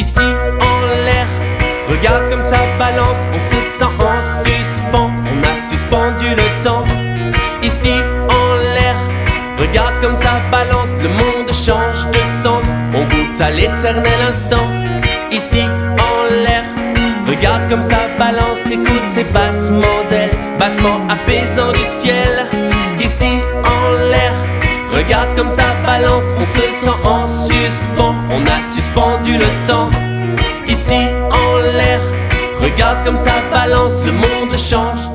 ici en l'air. Regarde comme ça balance, on se sent en suspens. On a suspendu le temps, ici en l'air. Regarde comme ça balance, le monde change de sens. On goûte à l'éternel instant, ici en l'air. Regarde comme ça balance, écoute ces battements d'ailes, battements apaisants du ciel, ici en l'air. Regarde comme ça balance, on se sent en suspens. On a suspendu le temps, ici en l'air. Regarde comme ça balance, le monde change